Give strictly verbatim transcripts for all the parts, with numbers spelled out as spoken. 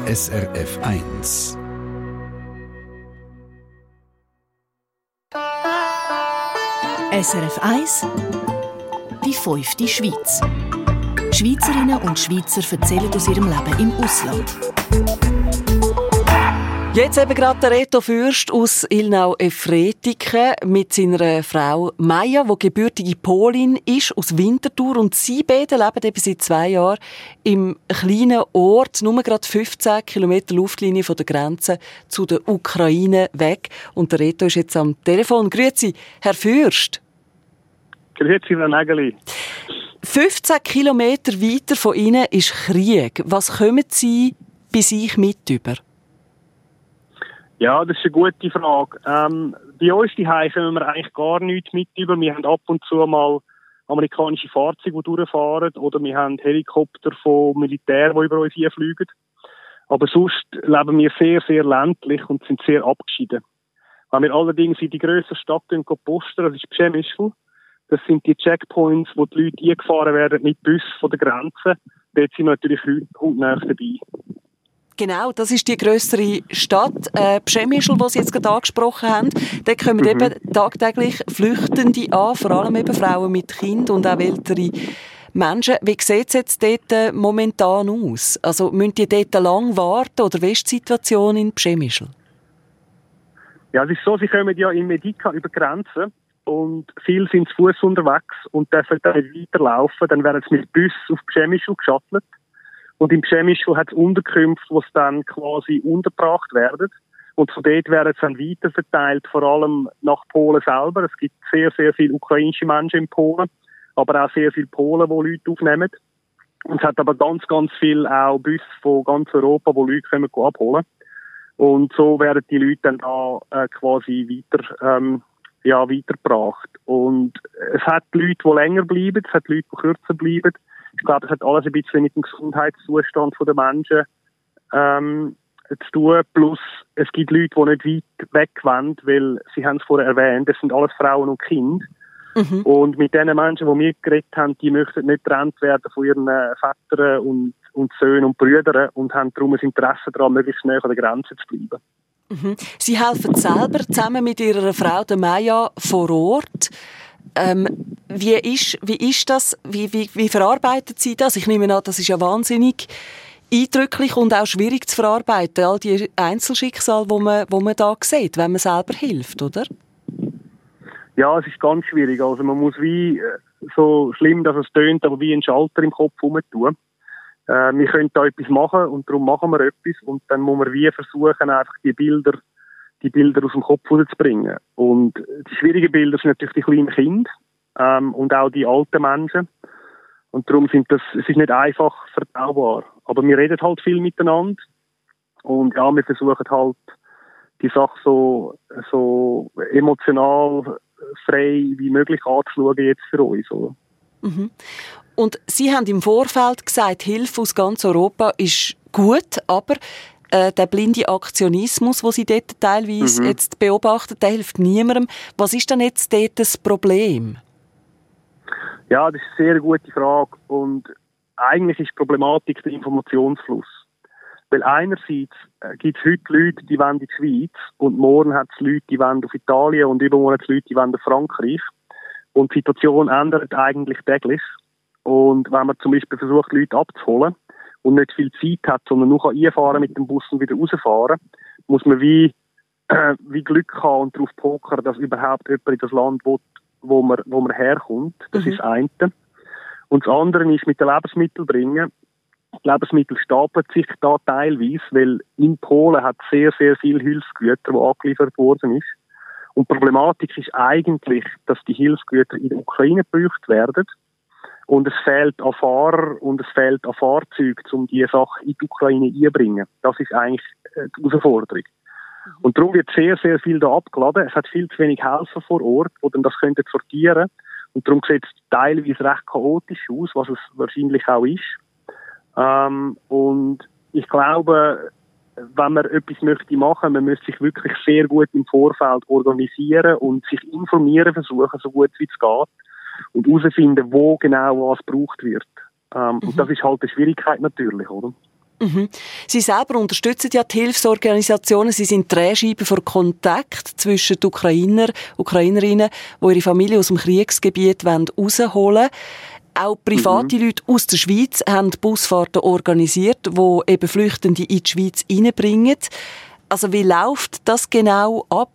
S R F eins. S R F eins, die fünfte Schweiz. Schweizerinnen und Schweizer erzählen aus ihrem Leben im Ausland. Jetzt eben gerade der Reto Fürst aus Ilnau-Efretiken mit seiner Frau Maja, die gebürtige Polin ist, aus Winterthur. Und sie beide leben eben seit zwei Jahren im kleinen Ort, nur gerade fünfzehn Kilometer Luftlinie von der Grenze zu der Ukraine weg. Und der Reto ist jetzt am Telefon. Grüezi, Herr Fürst. Grüezi, Frau Nägeli. fünfzehn Kilometer weiter von Ihnen ist Krieg. Was kommen Sie bei sich mit über? Ja, das ist eine gute Frage. Ähm, bei uns daheim kommen wir eigentlich gar nichts mit über. Wir haben ab und zu mal amerikanische Fahrzeuge, die durchfahren, oder wir haben Helikopter von Militär, die über uns hinfliegen. Aber sonst leben wir sehr, sehr ländlich und sind sehr abgeschieden. Wenn wir allerdings in die grösste Stadt gehen, posten, das ist Przemysl. Das sind die Checkpoints, wo die Leute eingefahren werden mit Bussen von der Grenze. Dort sind wir natürlich hautnah dabei. Genau, das ist die grössere Stadt, äh, Przemysl, die Sie jetzt gerade angesprochen haben. Dort kommen mhm. eben tagtäglich Flüchtende an, vor allem eben Frauen mit Kind und auch ältere Menschen. Wie sieht es jetzt dort momentan aus? Also müssen die dort lang warten oder wie ist die Situation in Przemysl? Ja, es ist so, sie kommen ja in Medica über Grenzen und viele sind zu Fuß unterwegs und dürfen dann nicht weiterlaufen. Dann werden sie mit Bus auf Przemysl geschattelt. Und im Przemysl hat es Unterkünfte, wo es dann quasi untergebracht werden. Und von dort werden es dann weiterverteilt, vor allem nach Polen selber. Es gibt sehr, sehr viele ukrainische Menschen in Polen, aber auch sehr viele Polen, die Leute aufnehmen. Und es hat aber ganz, ganz viel auch Busse von ganz Europa, wo Leute kommen abholen. Und so werden die Leute dann da äh, quasi weiter, ähm, ja, weitergebracht. Und es hat Leute, die länger bleiben, es hat Leute, die kürzer bleiben. Ich glaube, es hat alles ein bisschen mit dem Gesundheitszustand der Menschen ähm, zu tun. Plus, es gibt Leute, die nicht weit weg wollen, weil, Sie haben es vorher erwähnt, das sind alles Frauen und Kinder. Mhm. Und mit den Menschen, die wir geredet haben, die möchten nicht getrennt werden von ihren Vätern und, und Söhnen und Brüdern und haben darum ein Interesse daran, möglichst näher an der Grenze zu bleiben. Mhm. Sie helfen selber zusammen mit Ihrer Frau, der Maja, vor Ort. Ähm, wie ist, wie ist das? Wie, wie, wie verarbeitet Sie das? Ich nehme an, das ist ja wahnsinnig eindrücklich und auch schwierig zu verarbeiten. All die Einzelschicksale, die man, wo man da sieht, wenn man selber hilft, oder? Ja, es ist ganz schwierig. Also man muss wie, so schlimm, dass es tönt, aber wie einen Schalter im Kopf herumtun. Äh, wir können da etwas machen und darum machen wir etwas und dann muss man wie versuchen, einfach die Bilder die Bilder aus dem Kopf rauszubringen. Und die schwierigen Bilder sind natürlich die kleinen Kinder ähm, und auch die alten Menschen. Und darum sind das, es ist nicht einfach verdaubar. Aber wir reden halt viel miteinander und ja, wir versuchen halt die Sache so, so emotional frei wie möglich anzuschauen jetzt für uns. Oder? Mhm. Und Sie haben im Vorfeld gesagt, Hilfe aus ganz Europa ist gut, aber der blinde Aktionismus, den Sie dort teilweise mhm. jetzt beobachten, der hilft niemandem. Was ist denn jetzt dort das Problem? Ja, das ist eine sehr gute Frage. Und eigentlich ist die Problematik der Informationsfluss. Weil einerseits gibt es heute Leute, die wollen in die Schweiz und morgen hat es Leute, die wollen auf Italien und übermorgen hat es Leute, die wollen auf Frankreich. Und die Situation ändert eigentlich täglich. Und wenn man zum Beispiel versucht, Leute abzuholen, und nicht viel Zeit hat, sondern nur einfahren mit dem Bus und wieder rausfahren, muss man wie, äh, wie Glück haben und darauf pokern, dass überhaupt jemand in das Land will, wo man, wo man herkommt. Das mhm. ist das eine. Und das andere ist mit den Lebensmitteln bringen. Die Lebensmittel stapeln sich da teilweise, weil in Polen hat es sehr, sehr viele Hilfsgüter, die angeliefert worden ist. Und die Problematik ist eigentlich, dass die Hilfsgüter in der Ukraine gebraucht werden. Und es fehlt an Fahrer und es fehlt an Fahrzeugen, um diese Sache in die Ukraine einzubringen. Das ist eigentlich die Herausforderung. Mhm. Und darum wird sehr, sehr viel da abgeladen. Es hat viel zu wenig Helfer vor Ort, die dann das können sortieren. Und darum sieht es teilweise recht chaotisch aus, was es wahrscheinlich auch ist. Ähm, und ich glaube, wenn man etwas möchte machen, man müsste sich wirklich sehr gut im Vorfeld organisieren und sich informieren versuchen, so gut wie es geht. Und herausfinden, wo genau was gebraucht wird. Ähm, mhm. Und das ist halt eine Schwierigkeit natürlich, oder? Mhm. Sie selber unterstützen ja die Hilfsorganisationen. Sie sind Drehscheiben für Kontakt zwischen den Ukrainer, Ukrainerinnen, die ihre Familie aus dem Kriegsgebiet rausholen wollen. Auch private mhm. Leute aus der Schweiz haben Busfahrten organisiert, die eben Flüchtende in die Schweiz reinbringen. Also wie läuft das genau ab?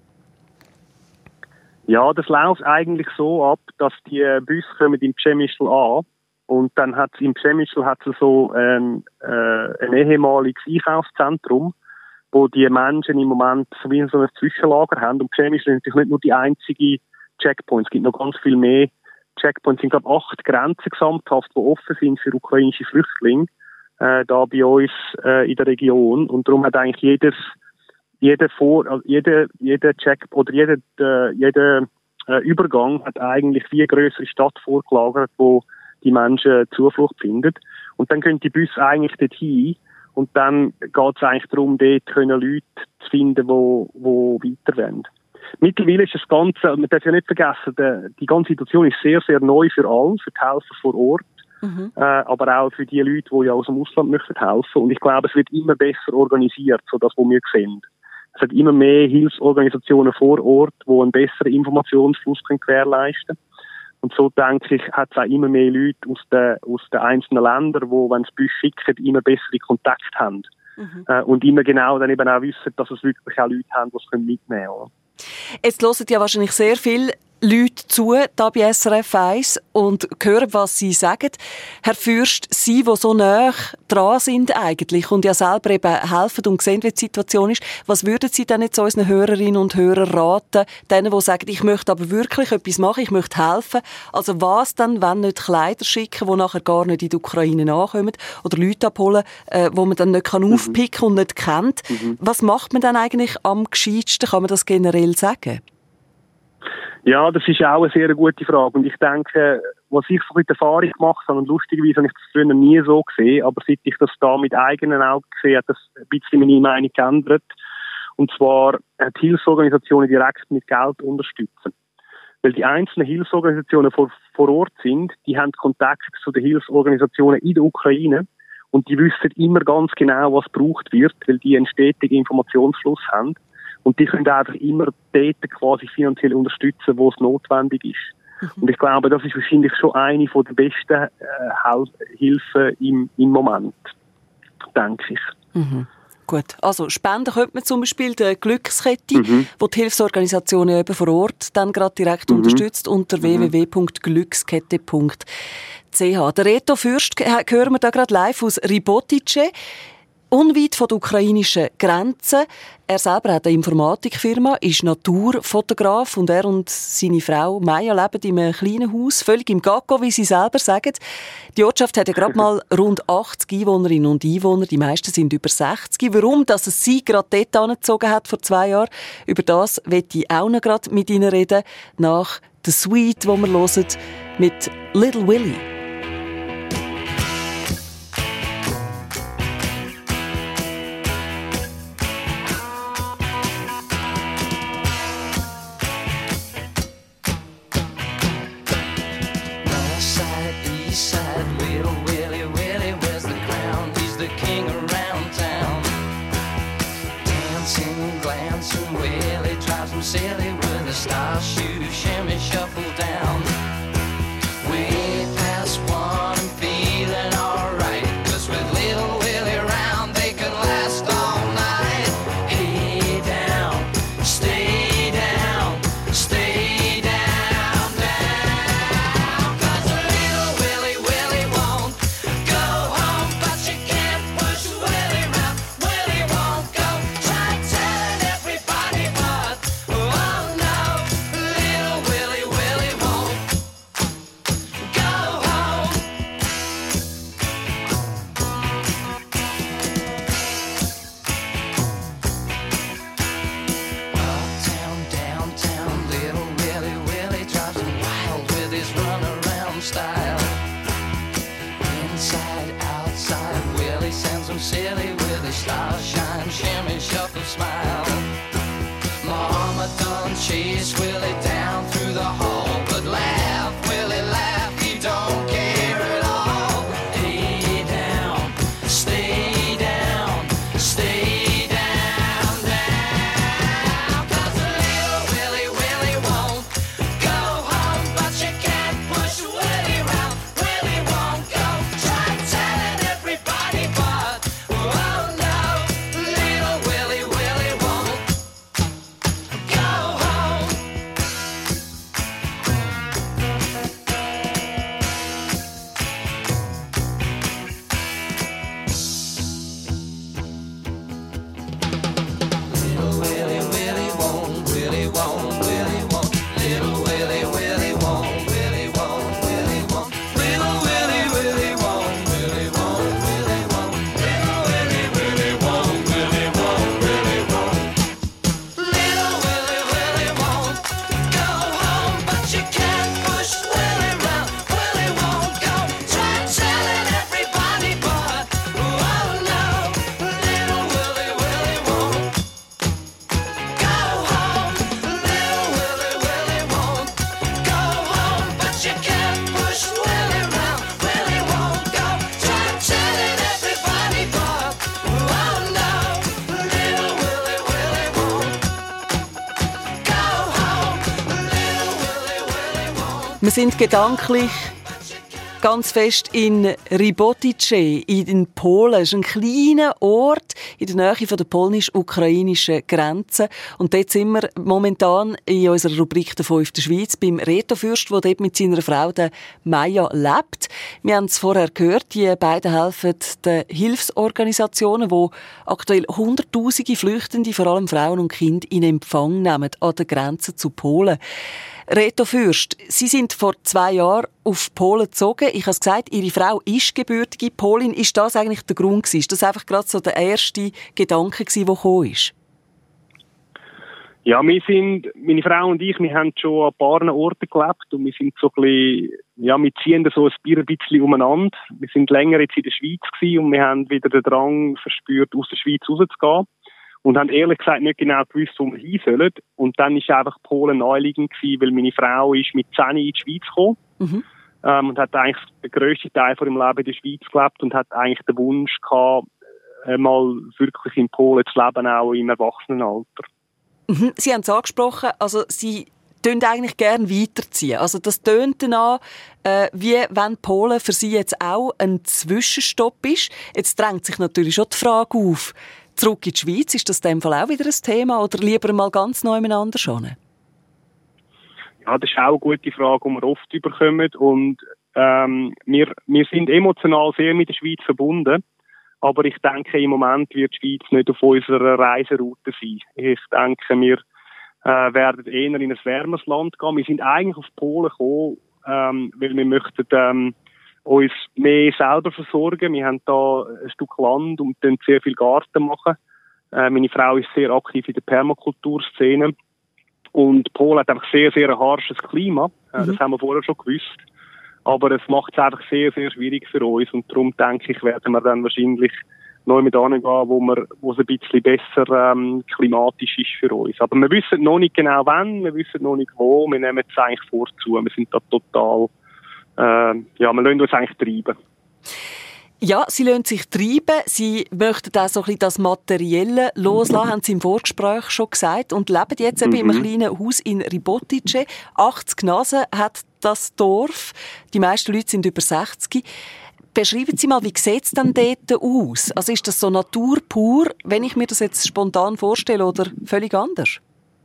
Ja, das läuft eigentlich so ab, dass die Busse kommen im Przemysl an und dann hat es im Przemysl hat's so ähm, äh, ein ehemaliges Einkaufszentrum, wo die Menschen im Moment so wie so ein Zwischenlager haben. Und Przemysl ist natürlich nicht nur die einzige Checkpoint, es gibt noch ganz viel mehr Checkpoints. Es sind, glaube ich, acht Grenzen gesamthaft, die offen sind für ukrainische Flüchtlinge, äh, da bei uns äh, in der Region. Und darum hat eigentlich jedes Jeder Vor, also jeder, jeder Check oder jeder, äh, jeder äh, Übergang hat eigentlich wie eine grössere Stadt vorgelagert, wo die Menschen Zuflucht finden. Und dann können die Busse eigentlich dorthin und dann geht es eigentlich darum, dort können Leute zu finden, wo, wo weiter wollen. Mittlerweile ist das Ganze, man darf ja nicht vergessen, die, die ganze Situation ist sehr, sehr neu für alle, für die Helfer vor Ort, mhm. äh, aber auch für die Leute, die ja aus dem Ausland möchten helfen. Und ich glaube, es wird immer besser organisiert, so das, was wir sehen. Es hat immer mehr Hilfsorganisationen vor Ort, die einen besseren Informationsfluss gewährleisten können. Und so, denke ich, hat es auch immer mehr Leute aus den, aus den einzelnen Ländern, die, wenn sie Bus schicken, immer bessere Kontakte haben. Mhm. Äh, und immer genau dann eben auch wissen, dass es wirklich auch Leute haben, die es mitnehmen können. Jetzt hören ja wahrscheinlich sehr viele Leute zu, da bei S R F eins, und hören, was sie sagen. Herr Fürst, Sie, die so nah dran sind eigentlich und ja selber eben helfen und sehen, wie die Situation ist, was würden Sie denn jetzt unseren Hörerinnen und Hörern raten, denen, die sagen, ich möchte aber wirklich etwas machen, ich möchte helfen? Also was dann, wenn nicht Kleider schicken, die nachher gar nicht in die Ukraine ankommen, oder Leute abholen, äh, wo man dann nicht kann mhm. aufpicken und nicht kennt. Mhm. Was macht man dann eigentlich am gescheitsten? Kann man das generell sagen? Ja, das ist auch eine sehr gute Frage. Und ich denke, was ich so mit Erfahrung gemacht habe, und lustigerweise habe ich das früher nie so gesehen, aber seit ich das da mit eigenen Augen gesehen habe, hat das ein bisschen meine Meinung geändert. Und zwar die Hilfsorganisationen direkt mit Geld unterstützen. Weil die einzelnen Hilfsorganisationen vor, vor Ort sind, die haben Kontakt zu den Hilfsorganisationen in der Ukraine und die wissen immer ganz genau, was gebraucht wird, weil die einen stetigen Informationsfluss haben. Und die können einfach immer dort quasi finanziell unterstützen, wo es notwendig ist. Mhm. Und ich glaube, das ist wahrscheinlich schon eine von der besten äh, Hilfen im, im Moment, denke ich. Mhm. Gut, also spenden könnte man zum Beispiel die Glückskette, mhm. wo die Hilfsorganisationen eben vor Ort dann gerade direkt mhm. unterstützt, unter mhm. w w w punkt glückskette punkt c h. Der Reto Fürst hören wir da gerade live aus Ribotice, unweit von der ukrainischen Grenze. Er selber hat eine Informatikfirma, ist Naturfotograf und er und seine Frau Maja leben in einem kleinen Haus, völlig im Gacko, wie sie selber sagen. Die Ortschaft hat ja gerade mal rund achtzig Einwohnerinnen und Einwohner, die meisten sind über sechzig. Warum, dass es sie gerade dort angezogen hat vor zwei Jahren, über das möchte ich auch noch gerade mit Ihnen reden, nach The Sweet, die wir hören, mit Little Willie. Silly with a star shoe, shimmy, shuffle down. Way past one and feeling alright. Cause with little Willie around, they can last all night. Hey down, stay down, stay down, down. Cause little Willie, Willie won't go home. But you can't push Willie round. Willie won't go. Try telling everybody what. Oh no, little Willie, Willie won't go home. Uptown, downtown, little Willie, Willie drives him wild with his runaround style. Inside, outside, Willie sends him silly with his star shine, shimmy, shuffle, smile. Mama done chase Willie down through the hall, but laugh, Willie, laugh, he don't care at all. Hey down, stay Wir sind gedanklich ganz fest in Rybotyce in Polen. Es ist ein kleiner Ort in der Nähe von der polnisch-ukrainischen Grenze. Und dort sind wir momentan in unserer Rubrik «Der Fünf der Schweiz» beim Reto Fürst, der dort mit seiner Frau, der Maja, lebt. Wir haben es vorher gehört, die beiden helfen den Hilfsorganisationen, die aktuell Hunderttausende Flüchtende, vor allem Frauen und Kinder, in Empfang nehmen an der Grenze zu Polen. Reto Fürst, Sie sind vor zwei Jahren auf Polen gezogen. Ich habe es gesagt, Ihre Frau ist gebürtige Polin. Ist das eigentlich der Grund gewesen? Ist das einfach gerade so der erste Gedanke gewesen, der gekommen ist? Ja, wir sind, meine Frau und ich, wir haben schon an ein paar Orten gelebt und wir sind so ein bisschen, ja, wir ziehen da so ein bisschen umeinander. Wir sind länger jetzt in der Schweiz gewesen und wir haben wieder den Drang verspürt, aus der Schweiz rauszugehen. Und haben ehrlich gesagt nicht genau gewusst, wo wir hin sollen. Und dann war einfach Polen naheliegend gewesen, weil meine Frau ist mit zehn in die Schweiz gekommen. Mhm. Ähm, und hat eigentlich den grössten Teil von ihrem Leben in der Schweiz gelebt und hat eigentlich den Wunsch gehabt, mal wirklich in Polen zu leben, auch im Erwachsenenalter. Mhm. Sie haben es angesprochen, also Sie tönt eigentlich gerne weiterziehen. Also das tönt danach, äh, wie wenn Polen für Sie jetzt auch ein Zwischenstopp ist. Jetzt drängt sich natürlich schon die Frage auf, zurück in die Schweiz, ist das in dem Fall auch wieder ein Thema oder lieber mal ganz neu miteinander schon? Ja, das ist auch eine gute Frage, die wir oft bekommen. Und ähm, wir, wir sind emotional sehr mit der Schweiz verbunden. Aber ich denke, im Moment wird die Schweiz nicht auf unserer Reiseroute sein. Ich denke, wir äh, werden eher in ein wärmeres Land gehen. Wir sind eigentlich auf Polen gekommen, ähm, weil wir möchten ähm, uns mehr selber versorgen. Wir haben da ein Stück Land und können sehr viel Garten machen. Äh, meine Frau ist sehr aktiv in der Permakulturszene. Und Polen hat einfach sehr, sehr ein harsches Klima. Äh, mhm. Das haben wir vorher schon gewusst. Aber es macht es einfach sehr, sehr schwierig für uns. Und darum denke ich, werden wir dann wahrscheinlich neu mit angehen, wo wir, wo es ein bisschen besser ähm, klimatisch ist für uns. Aber wir wissen noch nicht genau wann, wir wissen noch nicht wo. Wir nehmen es eigentlich vorzu. Wir sind da total Äh, ja, wir lassen uns eigentlich treiben. Ja, Sie lassen sich treiben. Sie möchten auch so ein bisschen das Materielle loslassen, haben Sie im Vorgespräch schon gesagt, und leben jetzt eben mhm. in einem kleinen Haus in Rybotyce. achtzig Nasen hat das Dorf. Die meisten Leute sind über sechzig. Beschreiben Sie mal, wie sieht es denn dort aus? Also ist das so Natur pur, wenn ich mir das jetzt spontan vorstelle, oder völlig anders?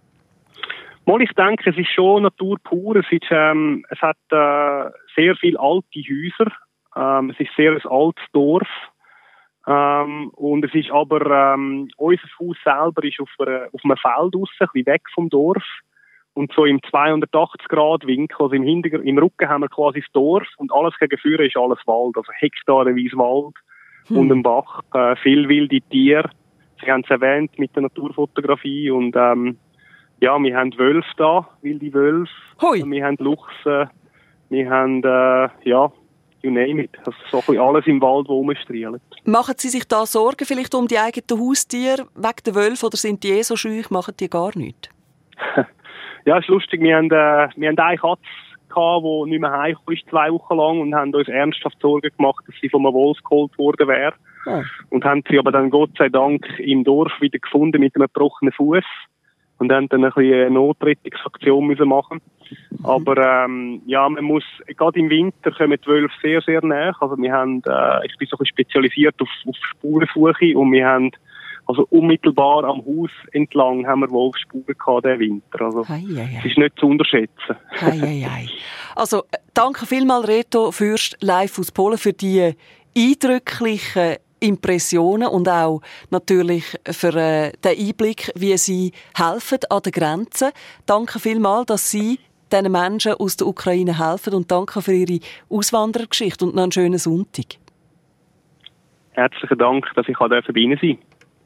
Mal, ich denke, es ist schon Natur pur. Es, ist, ähm, es hat äh, sehr viele alte Häuser. Ähm, es ist sehr ein altes Dorf. Ähm, und es ist aber, ähm, unser Haus selber ist auf, einer, auf einem Feld raus, ein bisschen weg vom Dorf. Und so im zweihundertachtzig Grad Winkel, also im, Hintergrund, im Rücken haben wir quasi das Dorf und alles gegenüber ist alles Wald, also hektarenweise Wald hm. und ein Bach, äh, viel wilde Tiere. Sie haben es erwähnt mit der Naturfotografie und ähm, ja, wir haben Wölfe da, wilde Wölfe, Hui. Wir haben Luchse, wir haben, äh, ja, you name it, also so ein bisschen alles im Wald, wo rumstrielt. Machen Sie sich da Sorgen vielleicht um die eigenen Haustiere wegen der Wölfe oder sind die eh so schüch, machen die gar nichts? Ja, es ist lustig. Wir haben, äh, wir haben eine Katze gehabt, die nicht mehr heimgekommen ist, zwei Wochen lang, und haben uns ernsthaft Sorgen gemacht, dass sie von einem Wolf geholt worden wäre. Ja. Und haben sie aber dann Gott sei Dank im Dorf wieder gefunden mit einem gebrochenen Fuß und haben dann ein bisschen eine Notrettungsaktion müssen machen. Mhm. Aber ähm, ja, man muss, gerade im Winter kommen die Wölfe sehr, sehr nahe. Also wir haben, äh, ich bin so ein bisschen spezialisiert auf, auf Spurensuche und wir haben also unmittelbar am Haus entlang haben wir Wolfsspuren gehabt diesen Winter. Also hei, hei, hei. Es ist nicht zu unterschätzen. Hei, hei, hei. Also danke vielmals, Reto Fürst, live aus Polen, für die eindrücklichen Impressionen und auch natürlich für äh, den Einblick, wie Sie helfen an der Grenze. Danke vielmals, dass Sie diesen Menschen aus der Ukraine helfen, und danke für Ihre Auswanderergeschichte und noch einen schönen Sonntag. Herzlichen Dank, dass ich bei Ihnen sein durfte.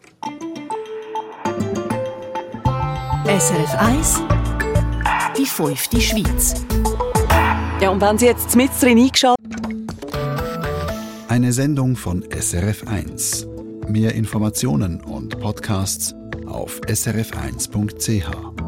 S R F eins, die fünfte Schweiz. Ja, und wenn Sie jetzt mit drin eingeschaltet Eine Sendung von S R F eins. Mehr Informationen und Podcasts auf s r f eins punkt c h.